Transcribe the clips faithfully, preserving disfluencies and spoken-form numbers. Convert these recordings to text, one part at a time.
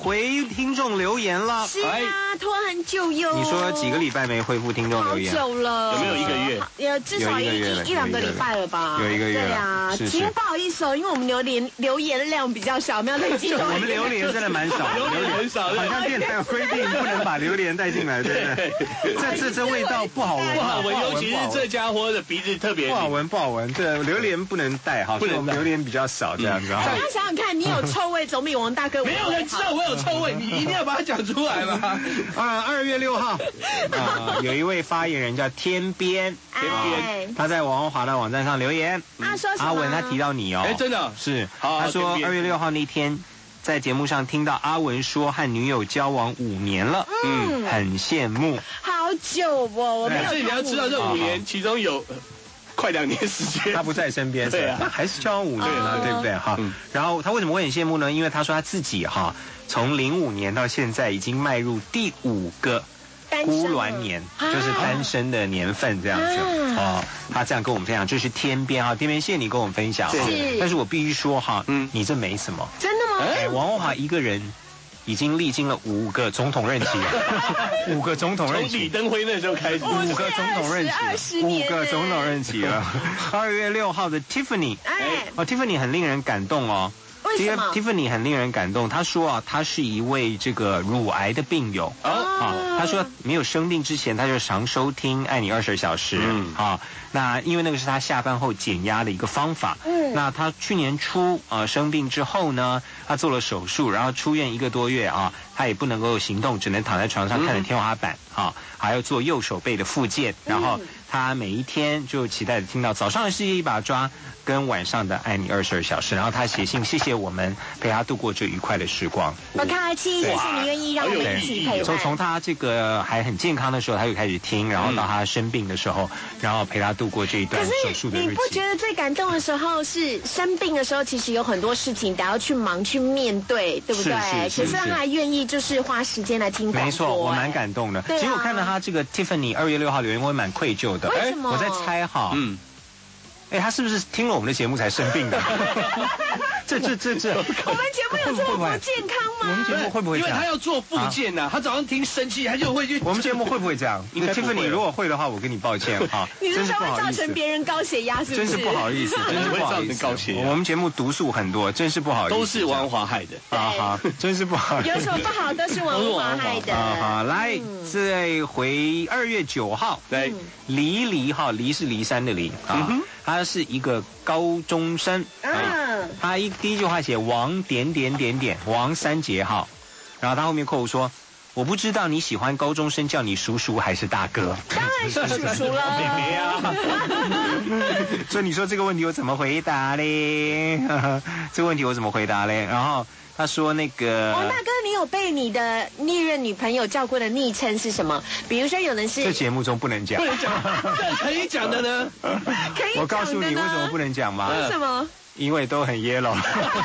回听众留言了。 是啊，拖很久哟。 你说几个礼拜没回复听众留言？ 好久了。 有没有一个月？ 有至少一一一两个礼拜了吧？ 有一个月。 对啊，其实不好意思哦，因为我们留言留言量比较少，没有累积。 我们榴莲真的蛮少， 榴莲很少， 好像电台有规定不能把榴莲带进来，对不对？这这这味道不好闻， 不好闻，尤其是这家伙的鼻子特别不好闻，不好闻。对，榴莲不能带哈，所以我们榴莲比较少这样子。 大家想想看，你有臭味总比王大哥没有人知道我有臭味，你一定要把它讲出来嘛。 啊，二月六号啊，有一位发言人叫天边， 天边， 他在王华的网站上留言， 啊说什么？ 阿文他提到你哦， 哎，真的是， 好， 他说二月六号那天。在节目上听到阿文说和女友交往五年了，嗯，很羡慕。 好久哦，我没有。 所以你要知道，这五年其中有快两年时间他不在身边，对啊，还是交往五年了，对不对？哈，然后他为什么会很羡慕呢？因为他说他自己哈，从零五年到现在已经迈入第五个孤鸾年，就是单身的年份这样子哦。他这样跟我们分享，这是天边哈，天边谢谢你跟我们分享。 是， 但是我必须说哈，嗯，你这没什么。 真的吗？ 哎，王文华一个人已经历经了五个总统任期了，五个总统任期， 从李登辉那时候开始， 五个总统任期，五个总统任期了。二月六号的 Tiffany， 哎，哦 ，Tiffany 很令人感动哦。 为什么 ？Tiffany 很令人感动。他说啊，他是一位这个乳癌的病友啊。啊，他说没有生病之前，他就常收听《爱你二十二小时》。嗯啊，那因为那个是他下班后减压的一个方法。嗯，那他去年初啊生病之后呢，他做了手术，然后出院一个多月啊，他也不能够行动，只能躺在床上看着天花板啊，还要做右手背的复健，然后他每一天就期待着听到早上的世界一把抓跟晚上的爱你二十二小时，然后他写信谢谢我们陪他度过这愉快的时光。 不客气，谢谢你愿意让我们一起陪伴。 从从他这个还很健康的时候，他就开始听，然后到他生病的时候，然后陪他度过这一段手术的日子。 你不觉得最感动的时候是生病的时候，其实有很多事情得要去忙去面对，对不对？ 是是是。 可是他还愿意就是花时间来听广播。 没错，我蛮感动的。 对啊。 其实我看到他这个 Tiffany 二月六号留言，我也蛮愧疚的。 为什么？ 我在猜哈，嗯。哎，他是不是听了我们的节目才生病的？这这这这，我们节目有这么不健康吗？ 我们节目会不会这样？ 因为他要做复健呐，他早上听生气，他就会去。 我们节目会不会这样？应该 Tiffany 如果会的话，我跟你抱歉哈。 你是说会造成别人高血压是不是？ 真是不好意思，真是不好意思。 高血压。 我们节目毒素很多，真是不好意思。 都是王华害的。 啊哈，真是不好意思。 有什么不好都是王华害的。 啊哈，来，这回二月九号，来，黎黎哈，黎是骊山的黎啊。他是一个高中生，嗯，他一第一句话写王点点点点王三杰号，然后他后面括弧说，我不知道你喜欢高中生叫你叔叔还是大哥， 当然是叔叔了， 妹妹啊，所以你说这个问题我怎么回答嘞？这个问题我怎么回答嘞？然后他说那个王大哥，你有被你的历任女朋友叫过的昵称是什么？比如说有人是这节目中不能讲， 不能讲，可以讲的呢？ 可以讲的呢？ 我告诉你为什么不能讲吗？ 为什么？ 因为都很 yellow。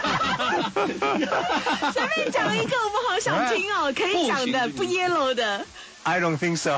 随便讲一个，我们好想听哦，可以讲的不 yellow 的。 I don't think so 。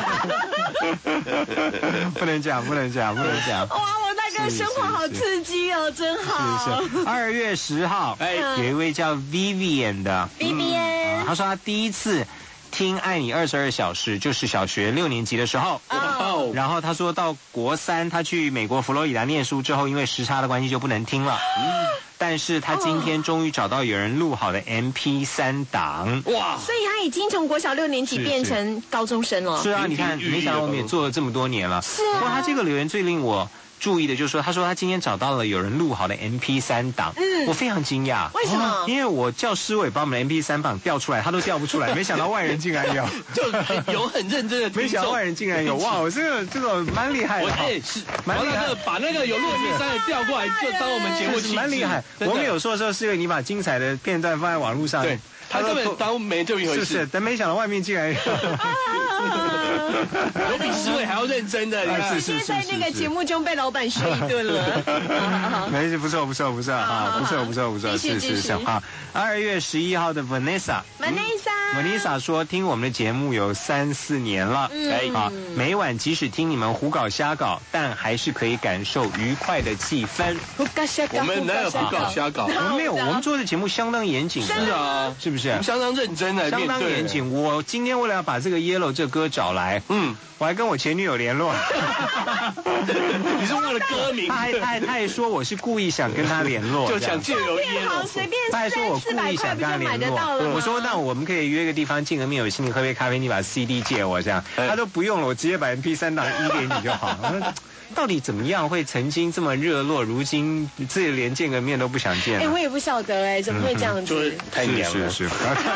不能讲，不能讲，不能讲。 哇，我大哥生活好刺激哦，真好。 是是。二月十号，哎，有一位叫 Vivian 的 Vivian，、 嗯、他说他第一次听《爱你二十二小时》就是小学六年级的时候，哦，然后他说到国三，他去美国佛罗里达念书之后，因为时差的关系就不能听了。嗯，但是他今天终于找到有人录好的 M P 三 档， 哇！所以他已经从国小六年级变成高中生了。 是啊，你看，没想到我们也做了这么多年了。 是啊。 不过他这个留言最令我注意的就是说，他说他今天找到了有人录好的 M P 三 档，嗯，我非常惊讶。 为什么？ 因为我叫诗伟把我们的 M P 三 档调出来，他都调不出来，没想到外人竟然有， 就有很认真的听众， 没想到外人竟然有，哇，我这个这个蛮厉害的， 我也是，蛮厉害的，把那个有录 M P 三 的调过来，就当我们节目气质， 蛮厉害。我们有说的时候是因为你把精彩的片段放在网络上， 对。他根本当没这一回事， 是是，但没想到外面竟然有， 有比诗伟还要认真的。 今天在那个节目中被老板睡一顿了。 没事，不错不错不错啊，不错不错不错，是是是啊。二月十一号的 Vanessa，Vanessa，Vanessa 说听我们的节目有三四年了，哎啊，每晚即使听你们胡搞瞎搞，但还是可以感受愉快的气氛。 胡搞瞎搞， 我们哪有胡搞瞎搞？ 我们没有，我们做的节目相当严谨。 是啊， 是不是？ 相当认真的， 相当严谨。我今天为了要把这个 Yellow 这歌找来，嗯，我还跟我前女友联络。 你是为了歌名？ 他还他还他还说我是故意想跟他联络， 就想借由 Yellow， 随便他还说我故意想跟他联络。我说那我们可以约个地方见个面，我请你喝杯咖啡，你把 C D 借我这样。他说不用了，我直接把 M P 三档一给你就好。到底怎么样会曾经这么热络，如今自己连见个面都不想见？ 哎，我也不晓得哎，怎么会这样子？ 就是太娘了。 是是。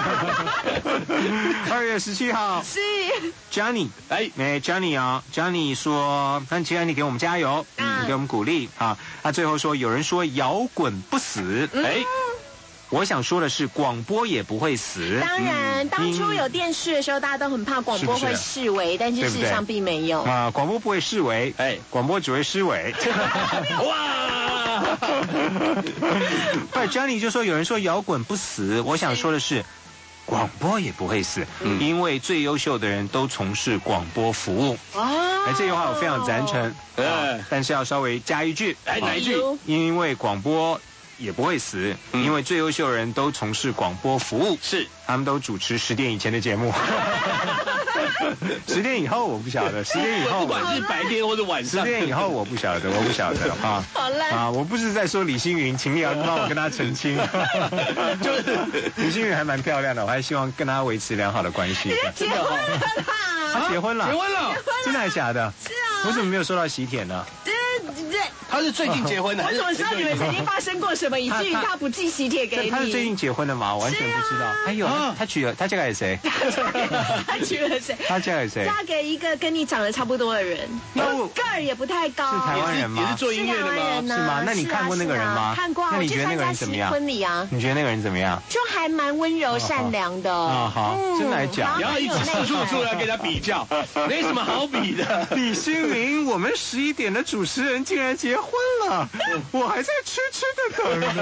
二月十七号是 Johnny， 哎哎 Johnny 啊 ，Johnny 说，那请你给我们加油，嗯，给我们鼓励啊。他最后说，有人说摇滚不死，哎。我想说的是，广播也不会死。 当然，当初有电视的时候，大家都很怕广播会式微，但是事实上并没有。 啊，广播不会式微，哎，广播只会失微。哇！不 ，Johnny 就说有人说摇滚不死，我想说的是，广播也不会死，嗯、因为最优秀的人都从事广播服务。哦，哎，这句话我非常赞成。哎，但是要稍微加一句，哎，哪一句？因为广播也不会死，嗯、因为最优秀的人都从事广播服务，是他们都主持十点以前的节目。十点以后我不晓得，十点以后不管是白天或者晚上， 十点以后我不晓得，我不晓得啊。 好烂啊！我不是在说李星云，请你要帮我跟他澄清。就是李星云还蛮漂亮的，我还希望跟他维持良好的关系。 结婚了啦！ 他结婚了， 结婚了， 真的还是假的？ 是啊。 我怎么没有收到喜帖呢？ 对对。 他是最近结婚的， 我怎么知道你们曾经发生过什么，以至于他不寄喜帖给你？ 他是最近结婚的吗？我完全不知道。还有，他娶了，他嫁给谁？ 他娶了谁？ 他嫁给谁？ 嫁给一个跟你长得差不多的人，个儿也不太高。 是台湾人吗？ 也是做音乐的吗？ 是吗？那你看过那个人吗？ 看过。 那你觉得那个人怎么样？ 婚礼啊？ 你觉得那个人怎么样？ 就还蛮温柔善良的。 啊好，真的还假？ 不要一直四处出来跟他比较，没什么好比的。 李新明，我们十一点的主持人竟然结婚了。我还在痴痴的等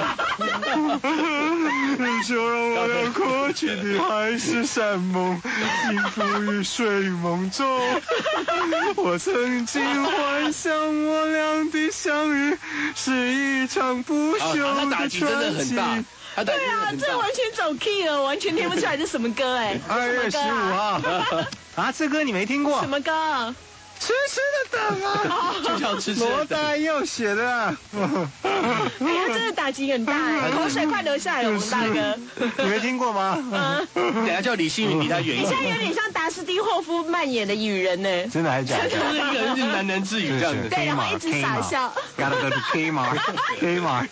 着，就让我俩过去的海誓山盟，隐伏于睡梦中。我曾经幻想我俩的相遇是一场不朽的传奇。 对啊，这完全走 key 了，完全听不出来这什么歌哎。 二月十五号啊，这歌你没听过？ 什么歌？ 痴痴的等啊， 就叫痴痴的等。 罗大佑写的。哎呀，真的打击很大哎，口水快流下来了，我们大哥。 你没听过吗？ 等下叫李星云离他远一点。 你现在有点像达斯汀霍夫扮演的雨人呢。 真的还是假的？ 就是一个人是喃喃自语这样子。 对，然后一直傻笑。 Gotta go to Kmart，Kmart。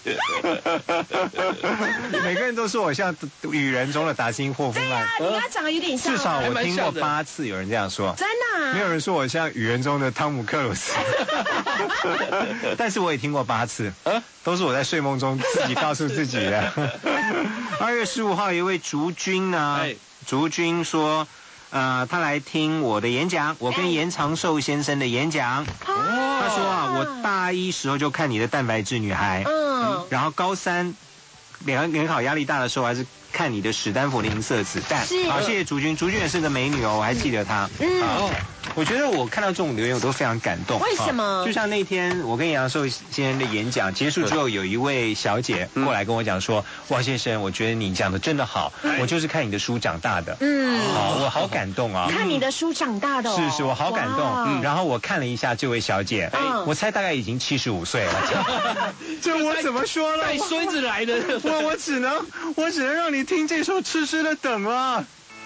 每个人都说我像雨人中的达斯汀霍夫曼。 对啊，你跟他长得有点像。 至少我听过八次有人这样说。 真的？ 没有人说我像雨人中的汤姆克鲁斯。但是我也听过八次，都是我在睡梦中自己告诉自己的。二月十五号，一位竹君呢，竹君说，呃，他来听我的演讲，我跟严长寿先生的演讲。他说啊，我大一时候就看你的蛋白质女孩，嗯，然后高三联联考压力大的时候还是看你的史丹佛的银色子弹。好，谢谢竹君，竹君也是个美女哦，我还记得她。嗯。好，我觉得我看到这种留言我都非常感动。 为什么？ 就像那天我跟杨寿先生的演讲结束之后，有一位小姐过来跟我讲说：“哇，先生，我觉得你讲的真的好，我就是看你的书长大的。”嗯，好，我好感动啊！ 看你的书长大的。 是是，我好感动。嗯，然后我看了一下这位小姐，我猜大概已经七十五岁了。这我怎么说呢？ 带孙子来的。 我我只能我只能让你听这首《痴痴的等》啊。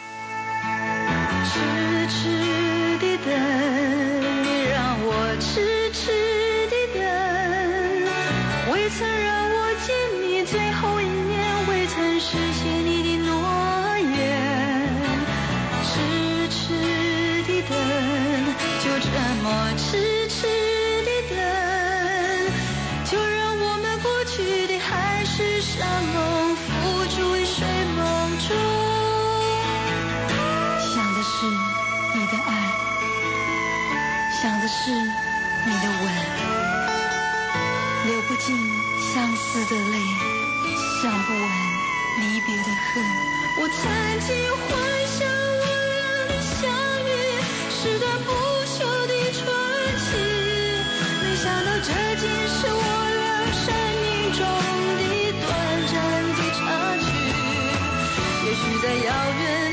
痴痴的等，你让我痴痴的等，未曾让我见你最后一面，未曾实现你的诺言。痴痴的等，就这么痴痴的等，就让我们过去的海誓山盟付诸于睡梦中。想的是你的爱，想的是你的吻。 离别的恨。我曾经幻想我俩的相遇是段不朽的传奇，没想到这竟是我俩生命中的短暂的插曲。也许在遥远